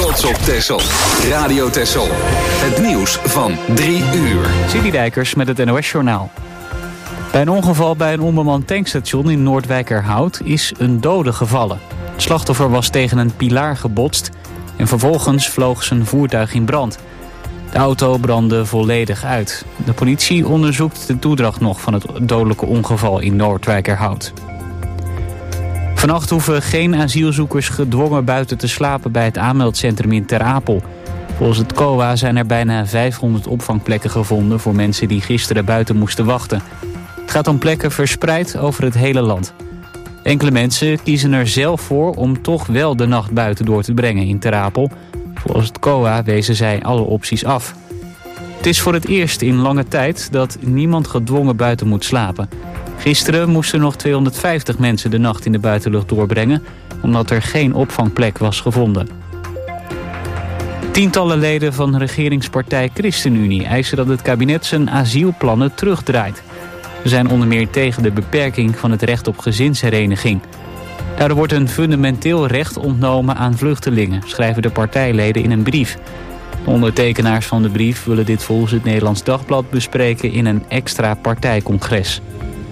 trots op Texel. Radio Texel. Het nieuws van 3 uur. Cindy Dijkers met het NOS-journaal. Bij een ongeval bij een onbemand tankstation in Noordwijkerhout is een dode gevallen. Het slachtoffer was tegen een pilaar gebotst en vervolgens vloog zijn voertuig in brand. De auto brandde volledig uit. De politie onderzoekt de toedracht nog van het dodelijke ongeval in Noordwijkerhout. Vannacht hoeven geen asielzoekers gedwongen buiten te slapen bij het aanmeldcentrum in Ter Apel. Volgens het COA zijn er bijna 500 opvangplekken gevonden voor mensen die gisteren buiten moesten wachten. Het gaat om plekken verspreid over het hele land. Enkele mensen kiezen er zelf voor om toch wel de nacht buiten door te brengen in Ter Apel. Volgens het COA wezen zij alle opties af. Het is voor het eerst in lange tijd dat niemand gedwongen buiten moet slapen. Gisteren moesten nog 250 mensen de nacht in de buitenlucht doorbrengen, omdat er geen opvangplek was gevonden. Tientallen leden van regeringspartij ChristenUnie eisen dat het kabinet zijn asielplannen terugdraait. Ze zijn onder meer tegen de beperking van het recht op gezinshereniging. Daardoor wordt een fundamenteel recht ontnomen aan vluchtelingen, schrijven de partijleden in een brief. De ondertekenaars van de brief willen dit volgens het Nederlands Dagblad bespreken in een extra partijcongres.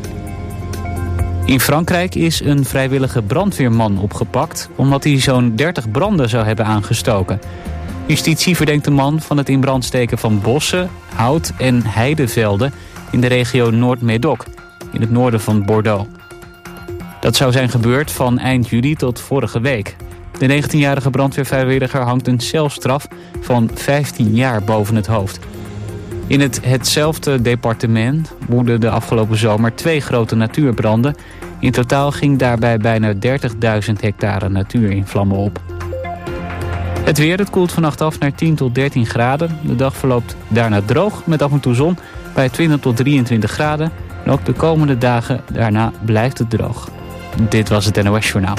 In Frankrijk is een vrijwillige brandweerman opgepakt omdat hij zo'n 30 branden zou hebben aangestoken. Justitie verdenkt de man van het in brand steken van bossen, hout en heidevelden in de regio Noord-Médoc, in het noorden van Bordeaux. Dat zou zijn gebeurd van eind juli tot vorige week. De 19-jarige brandweervrijwilliger hangt een celstraf van 15 jaar boven het hoofd. In hetzelfde departement woedden de afgelopen zomer 2 grote natuurbranden. In totaal ging daarbij bijna 30.000 hectare natuur in vlammen op. Het weer, het koelt vannacht af naar 10 tot 13 graden. De dag verloopt daarna droog met af en toe zon bij 20 tot 23 graden. En ook de komende dagen daarna blijft het droog. Dit was het NOS Journaal.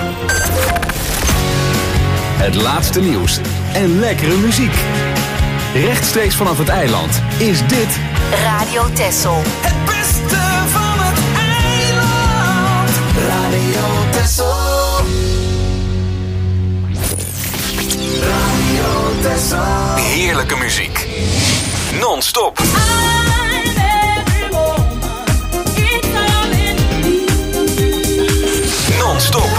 Het laatste nieuws en lekkere muziek. Rechtstreeks vanaf het eiland is dit Radio Texel. Het beste van het eiland. Radio Texel. Radio Texel. heerlijke muziek. Non-stop. Non-stop.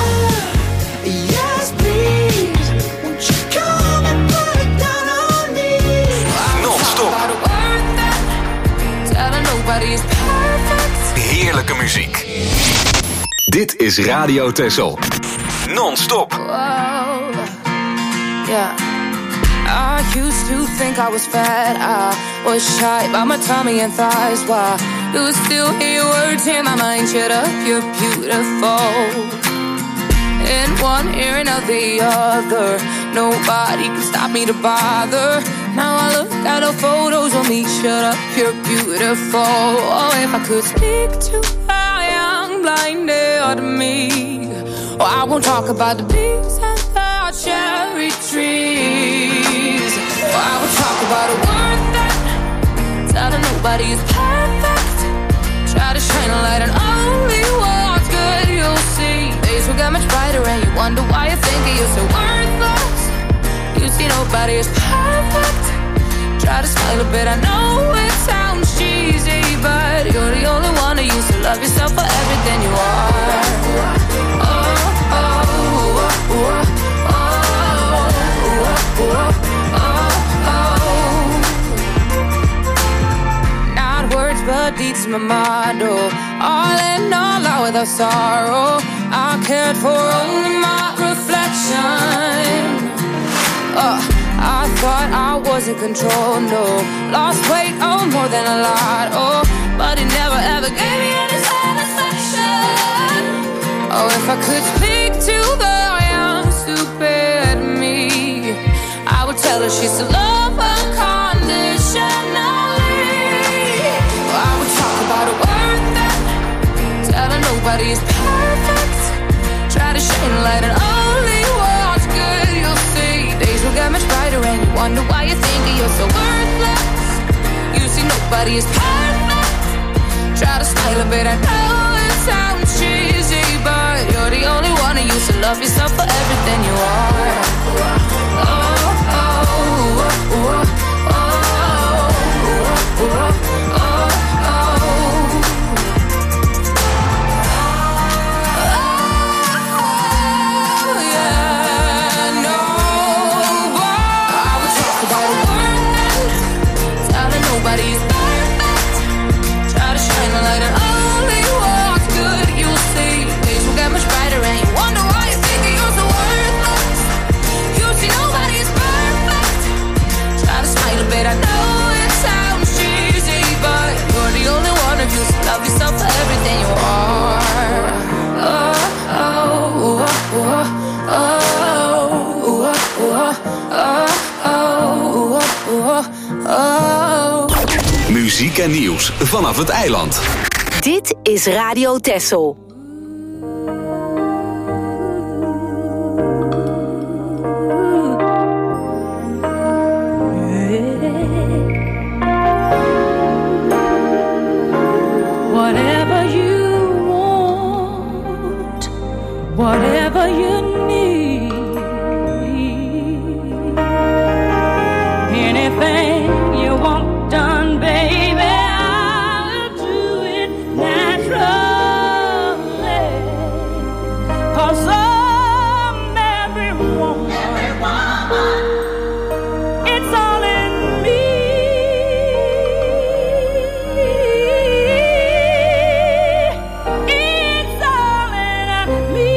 Heerlijke muziek. Dit is Radio Texel. Non-stop. Yeah. I used to think I was fat. I was shy by my tummy and thighs. Why do I still hear words in my mind? Shut up, you're beautiful. In one ear and out the other. Nobody can stop me to bother. Now I look at the photos of me. Shut up, you're beautiful. Oh, if I could speak to a young blinded me. Oh, I won't talk about the bees and the cherry trees. Oh, I won't talk about a word that telling nobody is perfect. Try to shine a light on only what's good, you'll see. Days will get much brighter and you wonder why you think you're so worthless. You see nobody is perfect. Try to smile a bit, I know it sounds cheesy, but you're the only one who used to love yourself for everything you are. Oh, oh, oh, oh, oh, oh. Not words, but deeds in my mind. Oh, all in all, out without sorrow. I cared for only my reflection. I thought I was in control, no. Lost weight, oh, more than a lot, oh. But it never ever gave me any satisfaction. Oh, if I could speak to the young, stupid me, I would tell her she's to love unconditionally. Oh, I would talk about a word that telling nobody is perfect. Try to shine a light on only what's good, you'll see. Days will get much brighter and you wonder why you think you're so worthless. You see nobody is perfect. Try to smile a bit, I know it sounds cheesy, but you're the only one who used to love yourself for everything you are. Oh, oh, muziek en nieuws vanaf het eiland. Dit is Radio Texel. Whatever you want, whatever you need, anything you want done, baby, I'll do it naturally. 'Cause I'm every woman, it's all in me. It's all in me.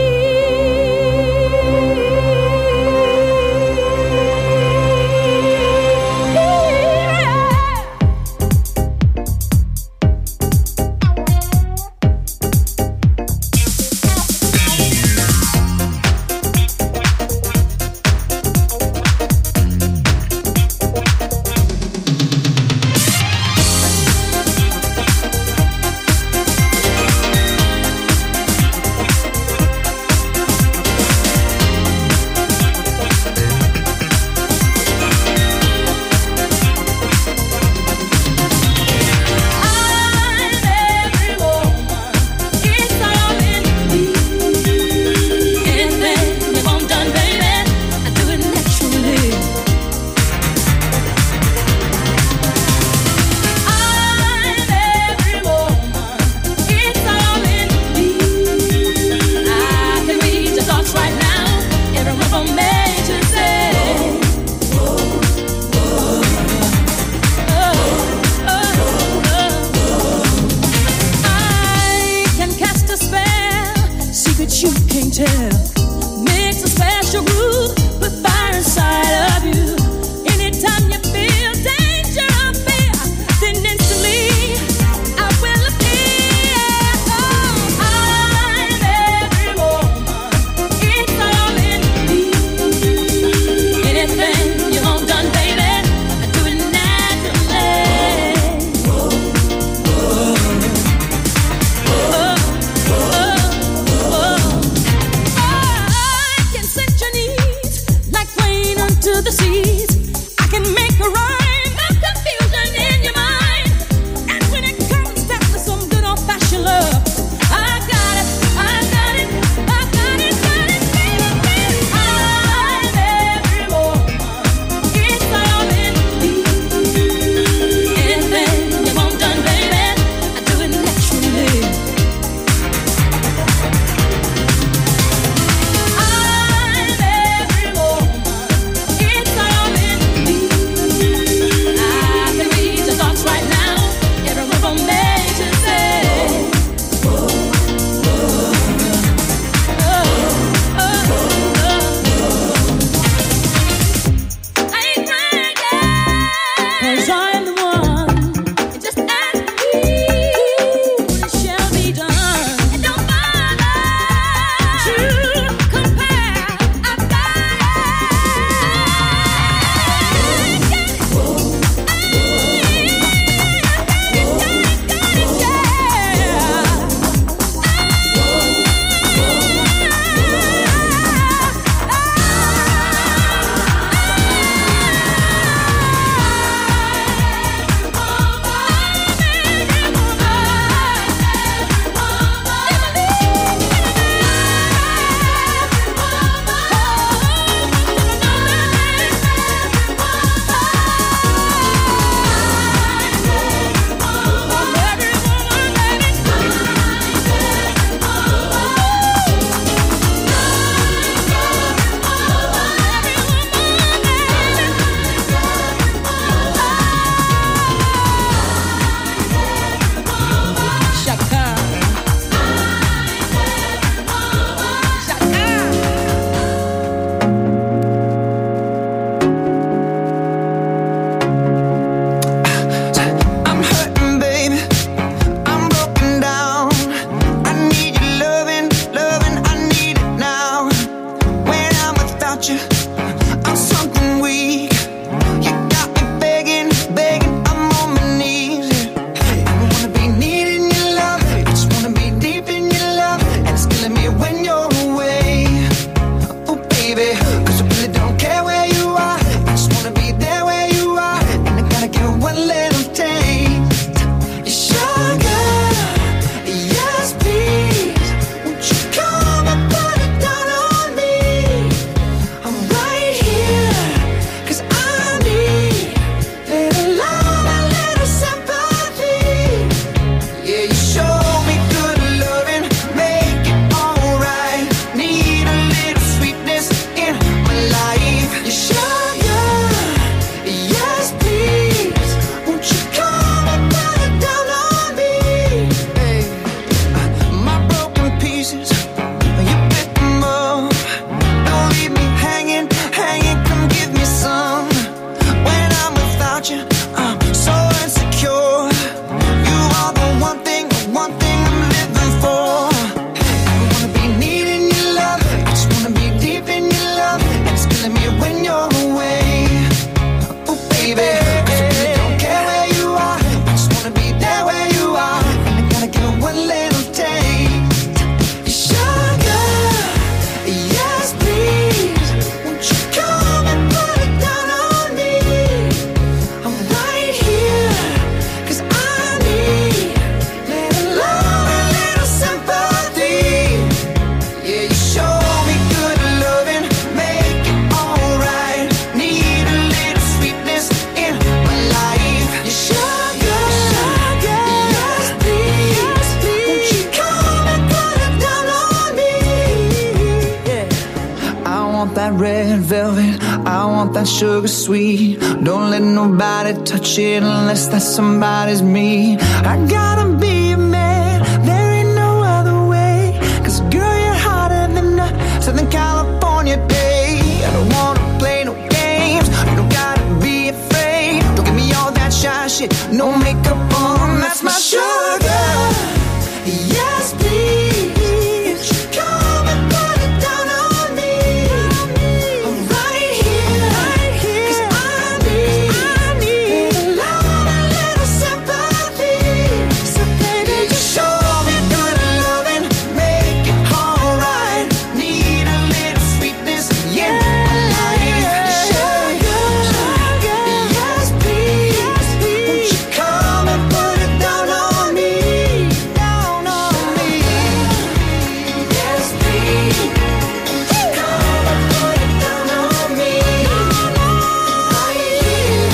want that sugar sweet. Don't let nobody touch it unless that somebody's me. I gotta be a man, there ain't no other way. 'Cause girl, you're hotter than a Southern California day. I don't wanna play no games, you don't gotta be afraid. Don't give me all that shy shit, no makeup on, that's my sugar. Yes, please, come and put it down on me. Right here, 'cause I need a love, a little sympathy. So baby, just show me good loving, make it alright. Need a little sweetness, yeah, life. Sugar, yes please, won't you come and put it down on me, down on me. Yes please, come and put it down on me. Right here,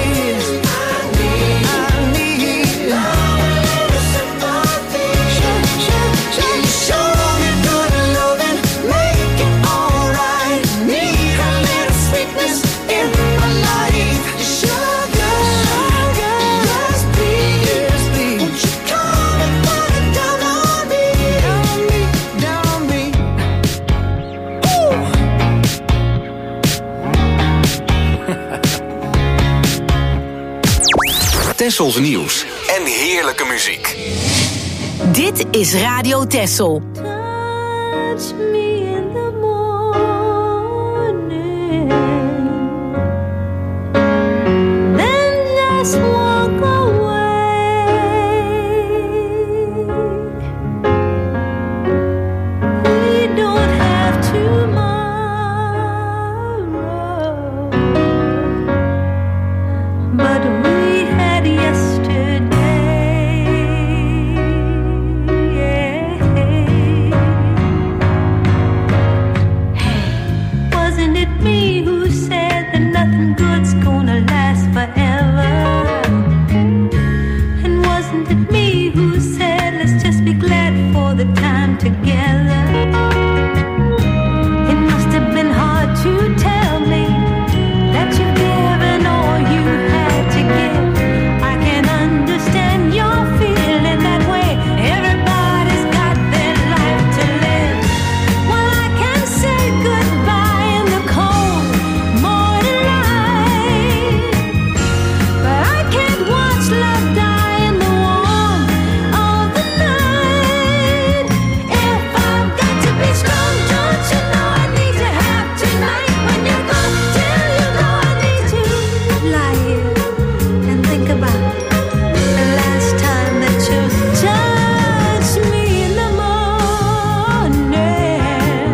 I need love, a little sympathy. Show me good loving, make it alright. Need a little sweetness in my life. Sugar, yes please, won't you come and put it down on me, down on me. Tessels nieuws en heerlijke muziek. Dit is Radio Tessel. Touch me in the morning, then just walk away. We don't have tomorrow, but we had yesterday. Wasn't it me who said that nothing good's gonna last forever? And wasn't it me who said let's just be glad for the time together? It must have been hard to tell me that you've given all you had to give. I can understand your feeling that way. Everybody's got their life to live. Well, I can say goodbye in the cold morning light, but I can't watch love die in the warmth of the night. If I've got to be strong, don't you know I need to have tonight? When you're gone, till you go, I need to lie here and think about the last time that you touched me in the morning.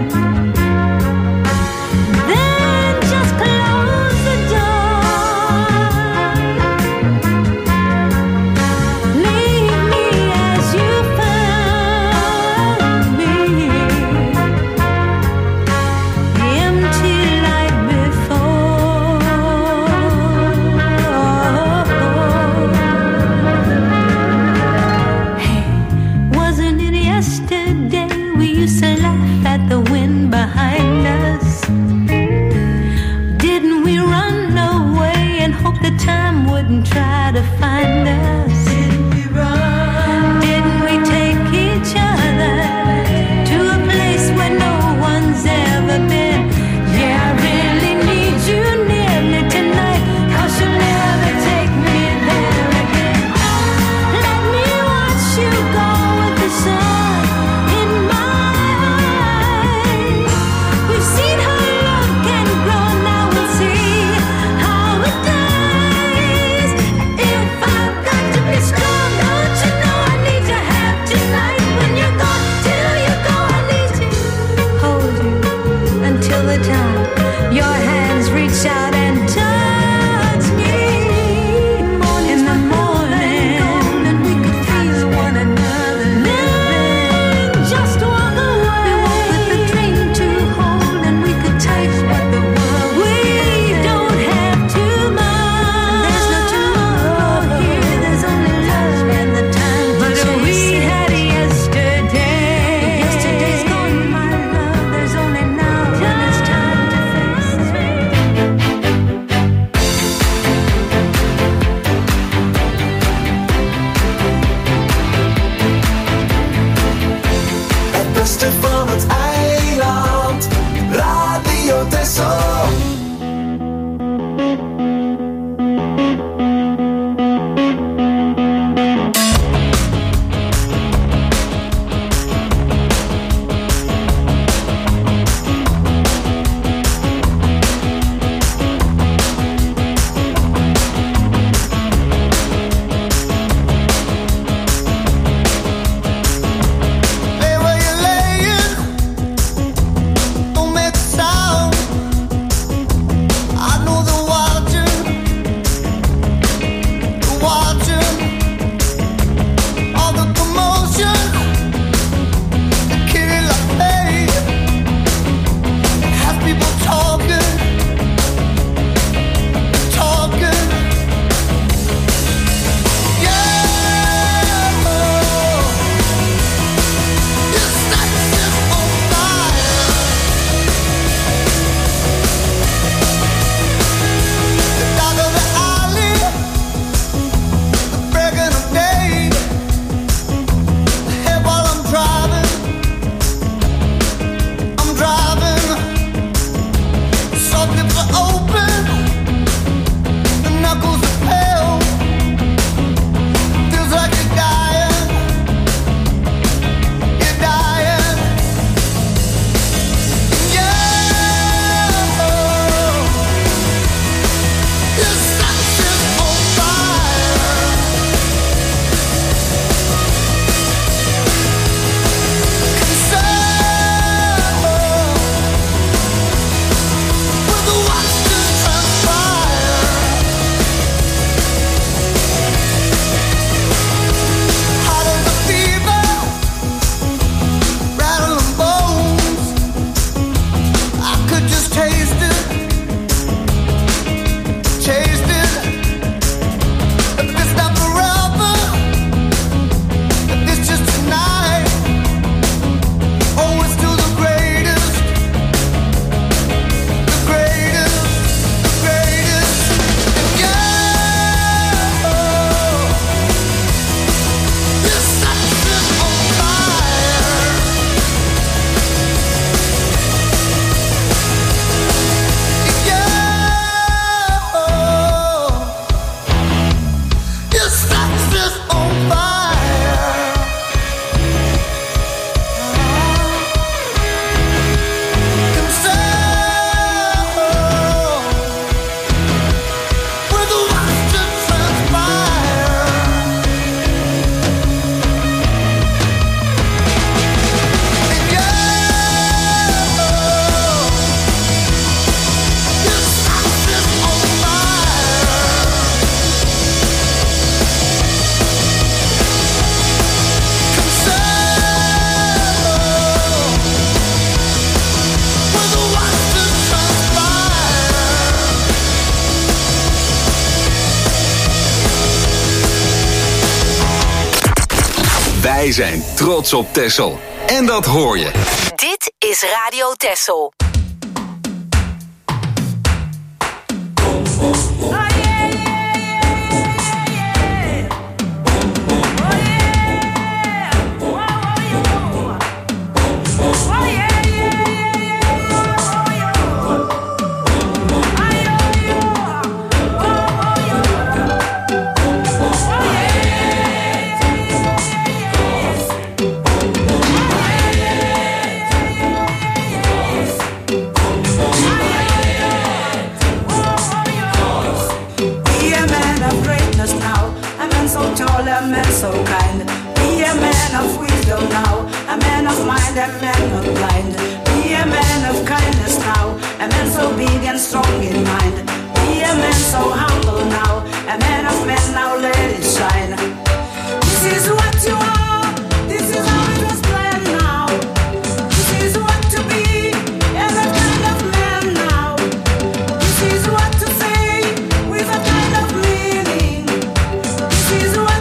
Then just close the door. Leave me as you found me, empty like before. Hey, wasn't it yesterday we used to laugh at the wind behind us? Didn't we run away and hope the time wouldn't try to find us? Didn't we take each other to a place where no one's ever been? Yeah, I really need you near me tonight, 'cause you'll never take me there again. Let me watch you go with the sun in my eyes. We've seen how love can grow, now we'll see how it dies. If I Wij zijn trots op Texel. En dat hoor je. Dit is Radio Texel. A man so kind, be a man of wisdom now, a man of mind, a man not blind. Be a man of kindness now, a man so big and strong in mind. Be a man so humble now, a man of men now, let it shine. This is what you are, this is how it was planned now. This is what to be, and that kind of man now. This is what to say, with a kind of meaning. This is what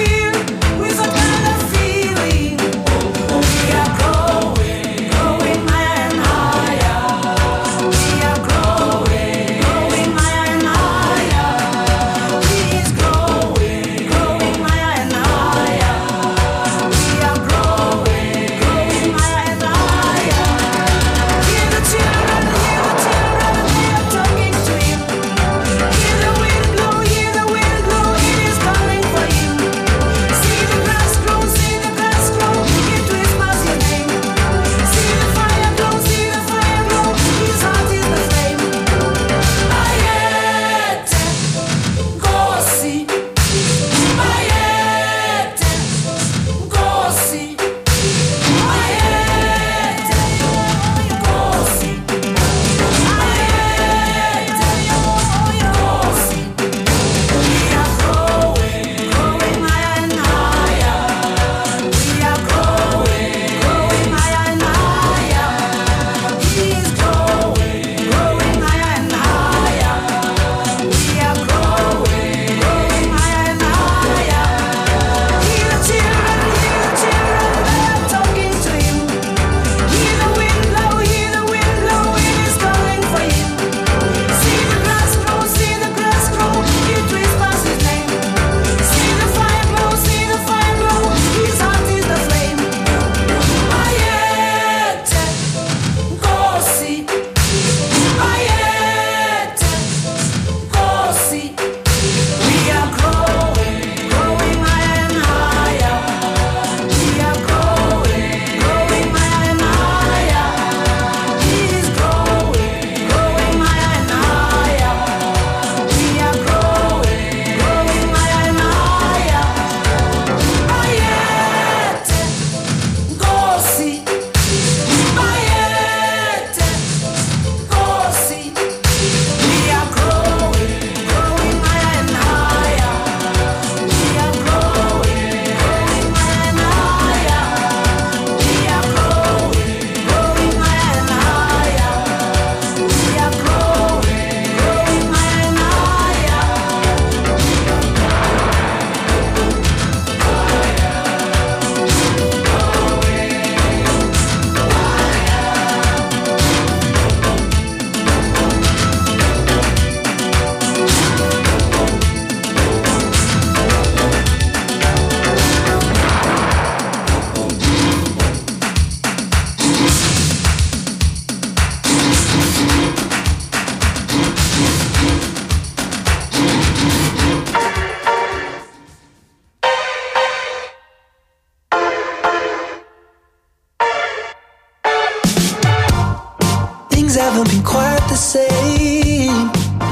haven't been quite the same.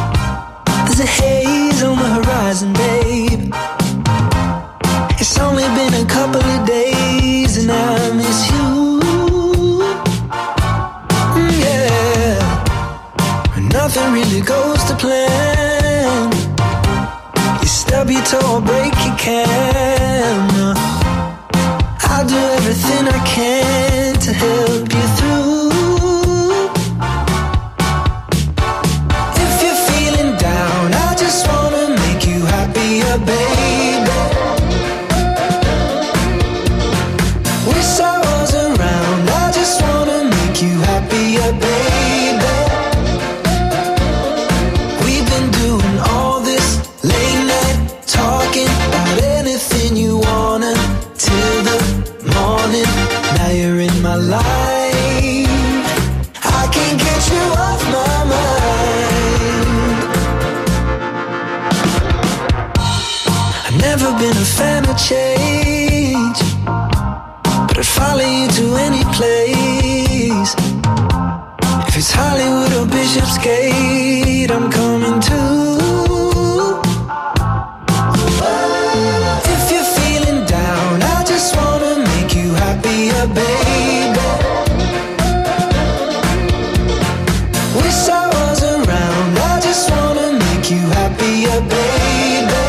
There's a haze on the horizon, babe. It's only been a couple of days and I miss you. Yeah, nothing really goes to plan. You stub your toe or break your can. I'll do everything I can to help you through. If you're feeling down, I just wanna make you happier, baby. never been a fan of change, but I'd follow you to any place. If it's Hollywood or Bishopsgate, I'm coming too. If you're feeling down, I just wanna make you happier, baby. Wish I was around, I just wanna make you happier, baby.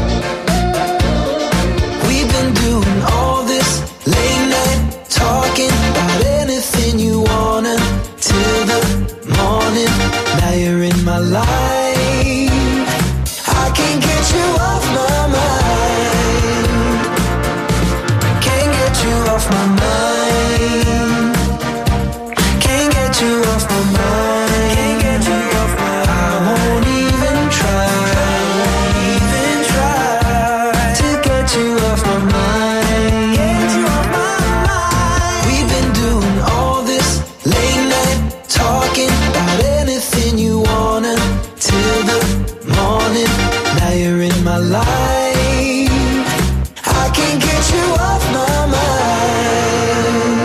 We've been doing all this late night talking about anything you wanna till the morning. Now you're in my life, I can't get you off my mind. Can't get you off my mind. Can't get you off my mind. Can't get you off my mind. I won't even try to get you off my mind. Get you off my mind. We've been doing all this late night talking about anything you wanna till the morning. Now you're in my life, I can't get you off my mind.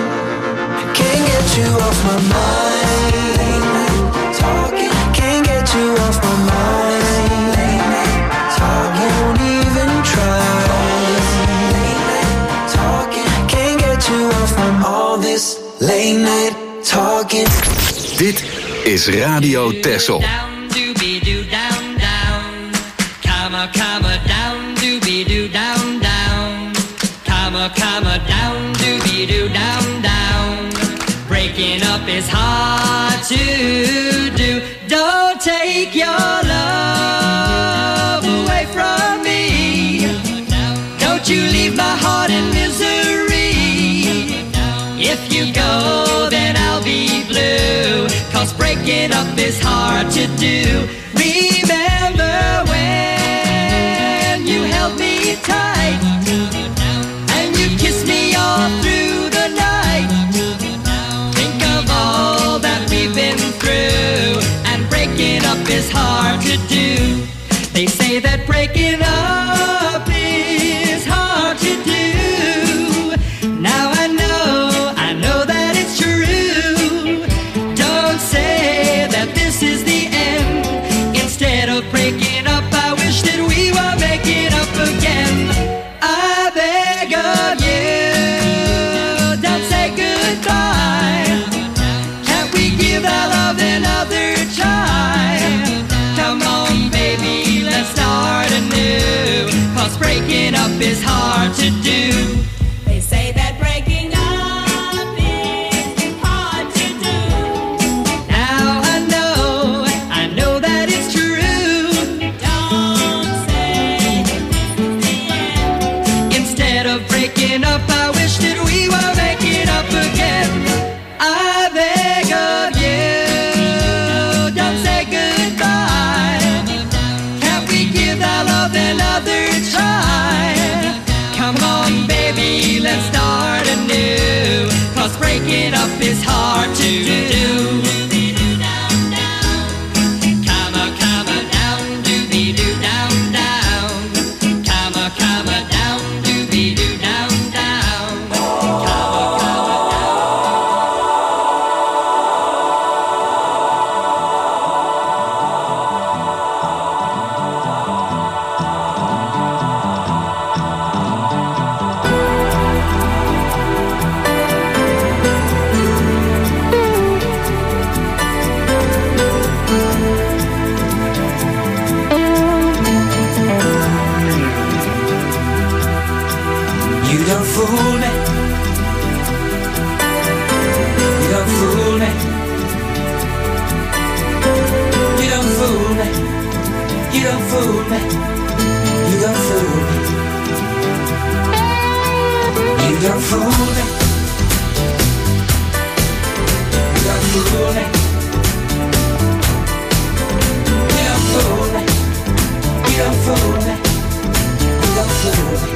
Can't get you off my mind. Late night talking, can't get you off my mind. Late night talking, won't even try. Late night talking, can't get you off from all this late night talking. Dit is Radio Texel. Down, doobie-doo, down, down. Comma, down, doobie-doo, down, down. Comma, down, doobie-doo, down, down. Breaking up is hard to do. Don't take your love away from me. Don't you leave my heart in misery. If you go, then I'll be blue. 'Cause breaking up is hard to do. Remember when you held me tight and you kissed me all through the night. Think of all that we've been through, and breaking up is hard to do. They say that breaking up is hard to do. Now I know that it's true. Don't say that this is the end. Instead of breaking up, I wish that we were making up again. I beg of you, don't say goodbye. Can't we give our love another try? Come on, baby, let's start anew. 'Cause breaking up is hard to do. They say that breaking up is hard to do. Now I know that it's true. Don't say that this is the end. Instead of breaking up, I wish that we were making up again. I beg of you, don't say goodbye. Can't we give our love another try? Come on, baby, let's start anew. 'Cause breaking up is hard to do. Comma, down, doobie-doo, down, down. Comma, down, doobie-doo, down, down. You don't fool me. You don't fool me. You don't fool me. You don't fool me. You don't fool me. You don't fool me. You don't fool me. You don't fool me. You don't fool me. You don't fool me.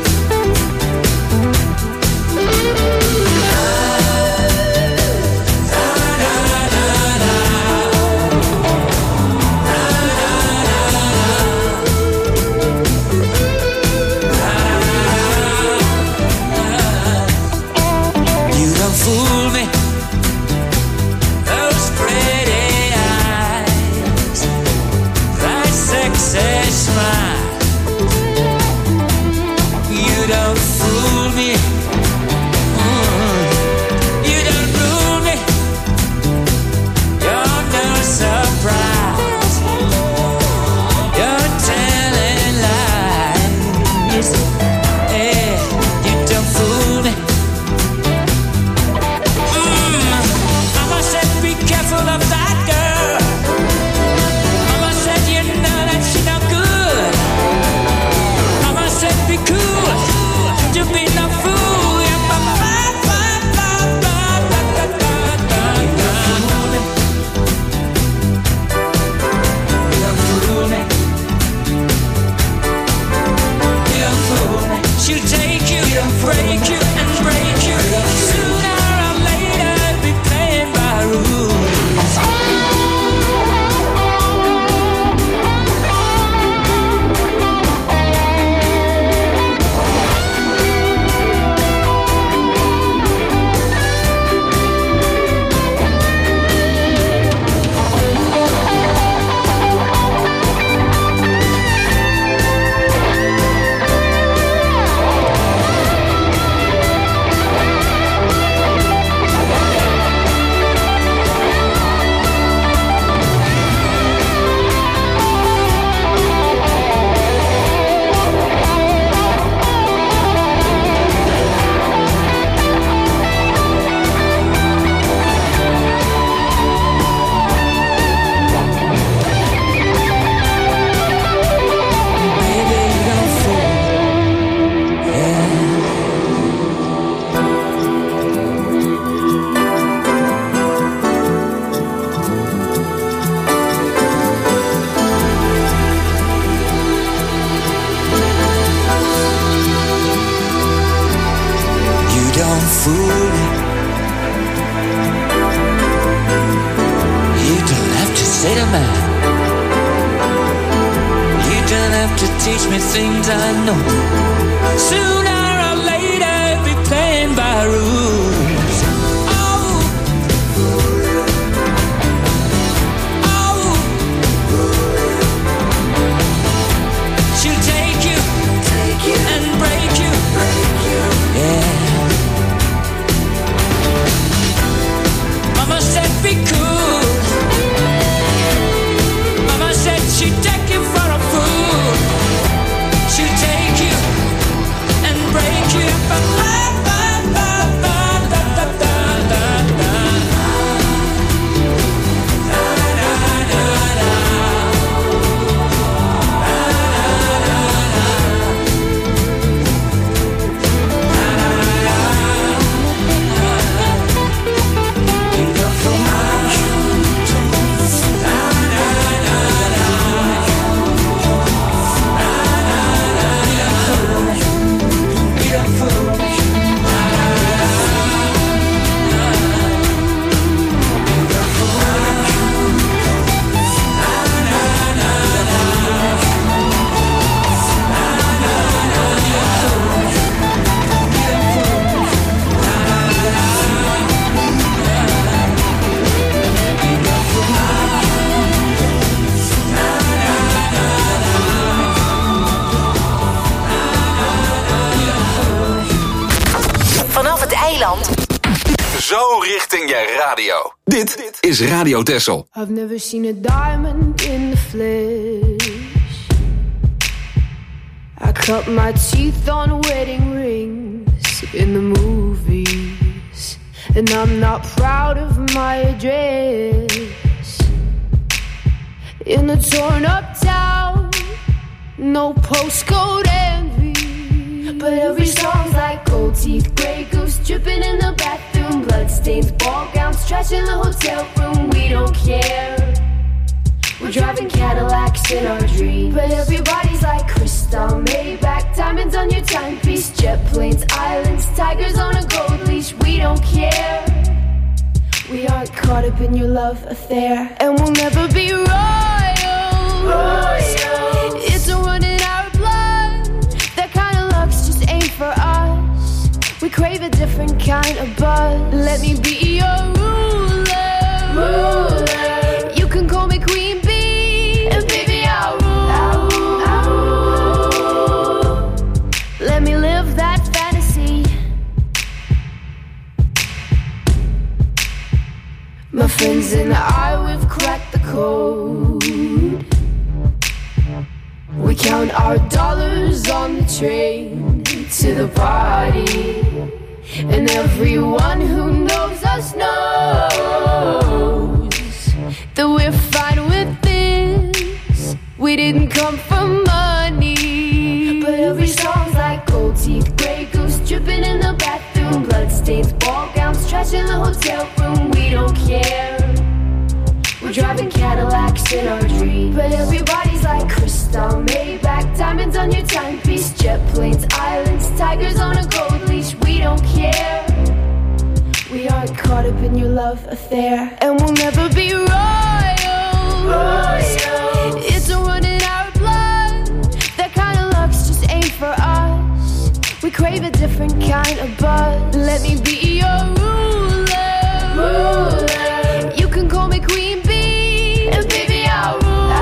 smile. You don't fool me. You don't rule me. You're no surprise. You're telling lies. Hey, you don't fool me. Mama said be careful of that girl. Mama said you know that she no good. Mama said be cool. You be no fool. You she'll take you, break you, and break you. Sooner or later, be playing by rules. Teach me things I know. Sooner or later, be playing by rules. Oh, oh, she'll take you and break you. Yeah. Mama said be cool. Mama said she'd take you for a fool. She'll take you and break you. Zo richting je radio. Dit is Radio Texel. I've never seen a diamond in the flesh. I cut my teeth on wedding rings in the movies. And I'm not proud of my address. In a torn up town, no postcode envy. But every song's like gold teeth, grey goose dripping in the bathroom, bloodstains, ball gowns, trash in the hotel room. We don't care. We're driving Cadillacs in our dreams. But everybody's like crystal, Maybach, diamonds on your timepiece, jet planes, islands, tigers on a gold leash. We don't care. We aren't caught up in your love affair, and we'll never be royals. It's a run in our blood. That kind of luck's just ain't for us. We crave a different kind of buzz. Let me be your ruler. You can call me Queen Bee, and baby I'll rule. We count our dollars on the train to the party. And everyone who knows us knows that we're fine with this. We didn't come for money. But every song's like gold teeth, Grey Goose dripping in the bathroom, bloodstains, ball gowns, trash in the hotel room. We don't care. We're driving Cadillacs in our dreams. But everybody's like crystal, Maybach, diamonds on your timepiece, jet planes, islands, tigers on a gold leash. We don't care. We aren't caught up in your love affair, and we'll never be royals. It's a run in our blood. That kind of luck's just ain't for us. We crave a different kind of buzz. Let me be your ruler. You can call me Queen Bee, and baby I'll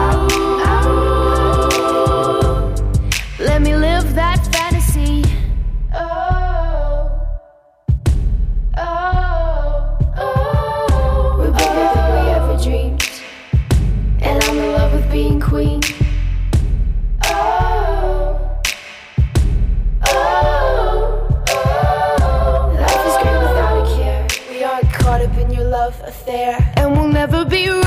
rule. Let me live that fantasy. We're bigger than we ever dreamed, and I'm in love with being queen. Life is great without a care. We aren't caught up in your love affair, and we'll never be royals.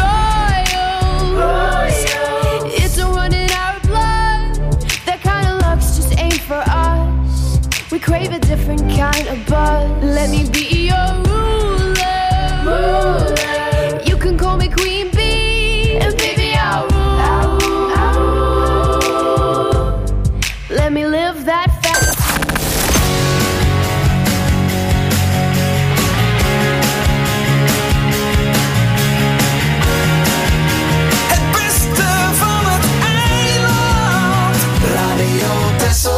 It's a run in our blood. That kind of luck's just ain't for us. We crave a different kind of buzz. Let me be your ruler. You can call me Queen Bee, and baby I'll rule. Let me live that fantasy. Het beste van het eiland. Radio Texel.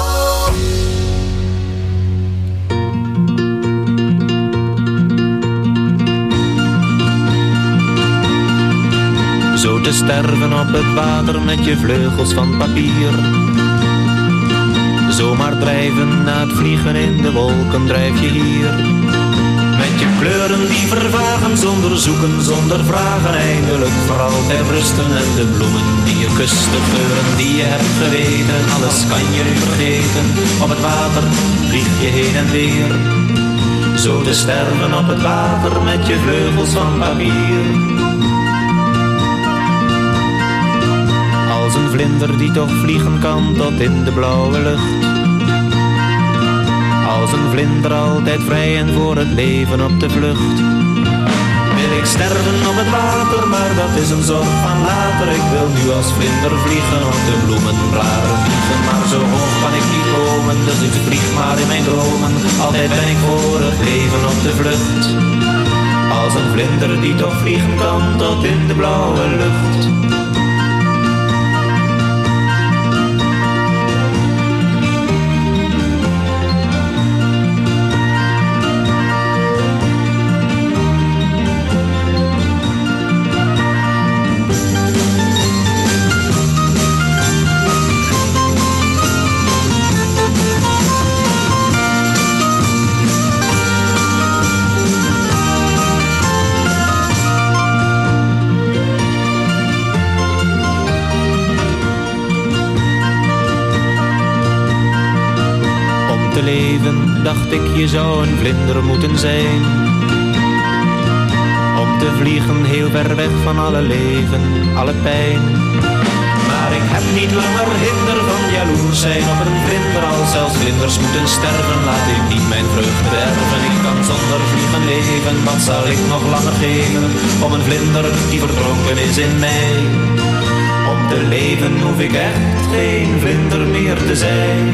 Zo te sterven op het water met je vleugels van papier. Zomaar drijven na het vliegen in de wolken drijf je hier. Met je kleuren die vervagen zonder zoeken, zonder vragen. Eindelijk voor altijd rusten en de bloemen die je kust, de geuren die je hebt geweten. Alles kan je nu vergeten. Op het water vlieg je heen en weer. Zo te sterven op het water met je vleugels van papier. Als een vlinder die toch vliegen kan tot in de blauwe lucht. Als een vlinder altijd vrij en voor het leven op de vlucht. Wil ik sterven op het water, maar dat is een zorg van later. Ik wil nu als vlinder vliegen op de bloemenblaren vliegen. Maar zo hoog kan ik niet komen, dus ik vlieg maar in mijn dromen. Altijd ben ik voor het leven op de vlucht. Als een vlinder die toch vliegen kan tot in de blauwe lucht. Dacht ik, je zou een vlinder moeten zijn. Om te vliegen heel ver weg van alle leven, alle pijn. Maar ik heb niet langer hinder van jaloers zijn op een vlinder. Als zelfs vlinders moeten sterven, laat ik niet mijn vreugde werven. Ik kan zonder vliegen leven, wat zal ik nog langer geven? Om een vlinder die verdronken is in mij. Om te leven hoef ik echt geen vlinder meer te zijn.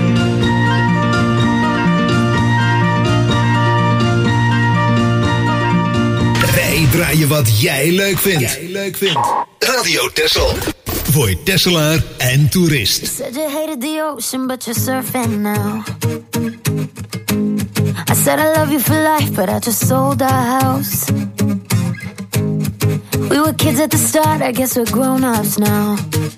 Wij draaien wat jij leuk vindt. Radio Texel. Voor Tesselaar en toerist. You said you hated the ocean, but you're surfing now. I said I love you for life, but I just sold our house. We were kids at the start, I guess we're grown-ups now.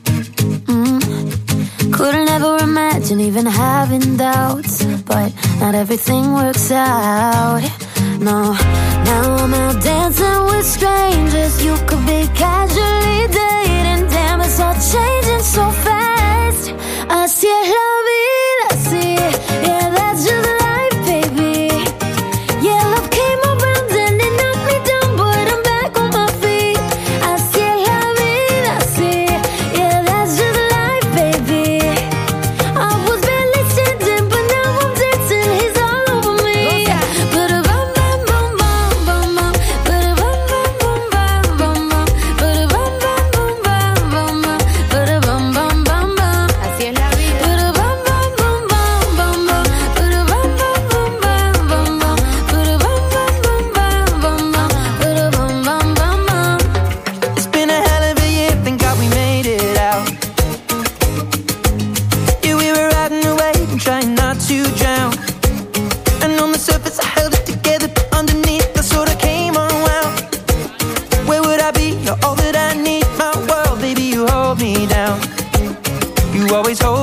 Couldn't ever imagine even having doubts, but not everything works out. No, now I'm out dancing with strangers. You could be casually dating. Damn, it's all changing so fast.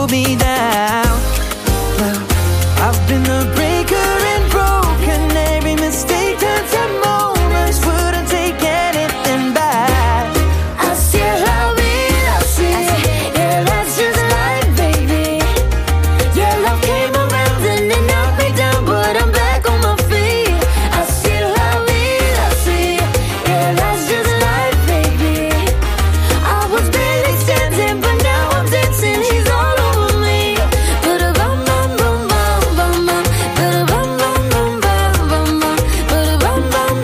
hold me down. Well, I've been a breaker and broken. Every mistake turns to moments. Wouldn't take anything back. I still love it, I see. Yeah, that's just life, baby. Yeah, love came around and it knocked me down, but I'm back on my feet. I still love it, I see. Yeah, that's just life, baby. I was barely standing, but now I'm dancing. He's all over me. But a bum bum bum bum bum bum. But a bum bum bum bum bum bum. But a bum bum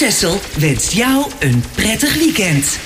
Texel wenst jou een prettig weekend.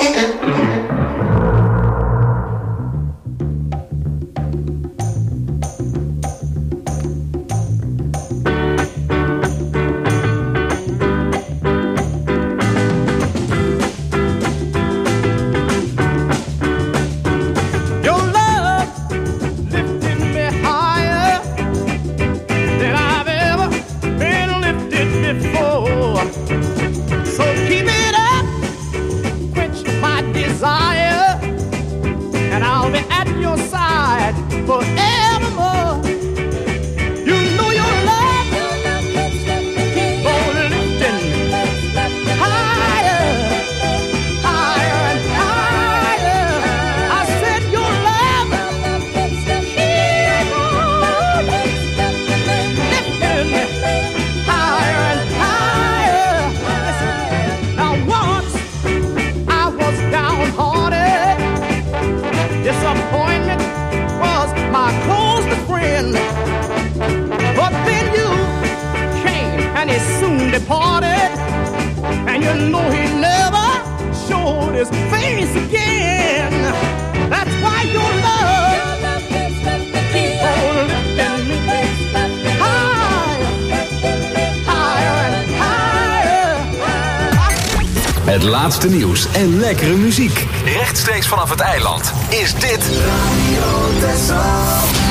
Het laatste nieuws en lekkere muziek. Rechtstreeks vanaf het eiland is dit Radio Texel.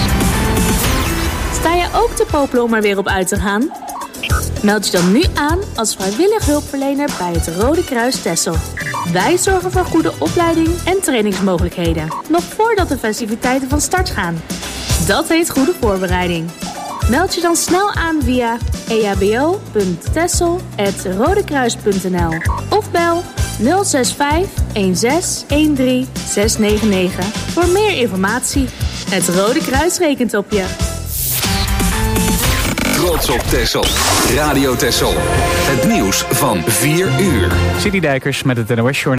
Sta je ook te popelen om er weer op uit te gaan? Meld je dan nu aan als vrijwillig hulpverlener bij het Rode Kruis Texel. Wij zorgen voor goede opleiding en trainingsmogelijkheden, nog voordat de festiviteiten van start gaan. Dat heet goede voorbereiding. Meld je dan snel aan via ehbo.texel@rodekruis.nl of bel 065 16 13 699 voor meer informatie. Het Rode Kruis rekent op je. Trots op Texel. Radio Texel. Het nieuws van 4 uur. City Dijkers met het NOS Journaal.